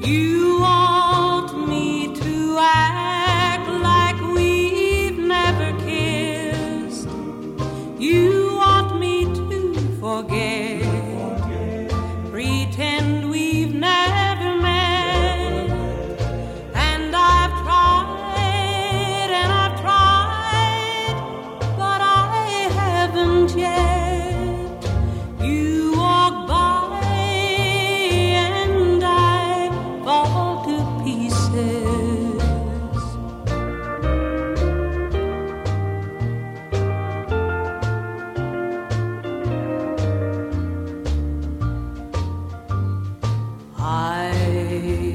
You want me to act like we've never kissed. You want me to forget, pretend we've never met. And I've tried, but I haven't yet. You walk by and I fall to pieces. I